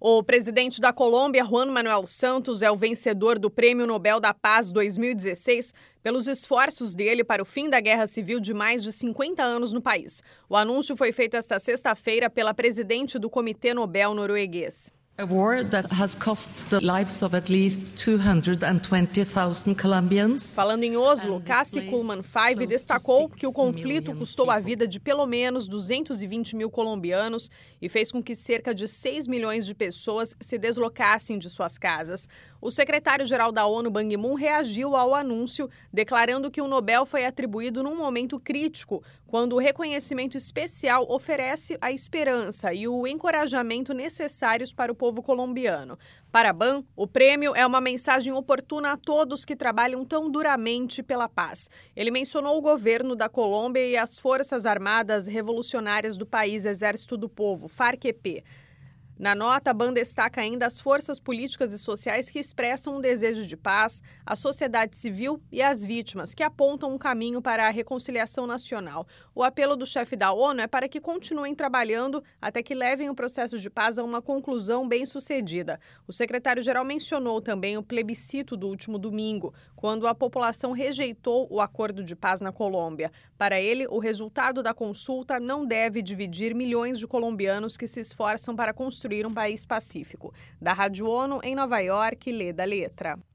O presidente da Colômbia, Juan Manuel Santos, é o vencedor do Prêmio Nobel da Paz 2016 pelos esforços dele para o fim da guerra civil de mais de 50 anos no país. O anúncio foi feito esta sexta-feira pela presidente do Comitê Nobel norueguês. A war that has cost the lives of at least 220,000 Colombians. Falando em Oslo, Cassie Kullmann-Five destacou que o conflito custou a vida de pelo menos 220 mil colombianos e fez com que cerca de 6 milhões de pessoas se deslocassem de suas casas. O secretário-geral da ONU, Ban Ki-moon, reagiu ao anúncio, declarando que o Nobel foi atribuído num momento crítico, quando o reconhecimento especial oferece a esperança e o encorajamento necessários para o povo colombiano. Para Ban, o prêmio é uma mensagem oportuna a todos que trabalham tão duramente pela paz. Ele mencionou o governo da Colômbia e as Forças Armadas Revolucionárias do país, Exército do Povo, FARC-EP. Na nota, Ban destaca ainda as forças políticas e sociais que expressam um desejo de paz, a sociedade civil e as vítimas, que apontam um caminho para a reconciliação nacional. O apelo do chefe da ONU é para que continuem trabalhando até que levem o processo de paz a uma conclusão bem-sucedida. O secretário-geral mencionou também o plebiscito do último domingo, quando a população rejeitou o acordo de paz na Colômbia. Para ele, o resultado da consulta não deve dividir milhões de colombianos que se esforçam para construir um país pacífico. Da Rádio ONU, em Nova York, Leda Letra.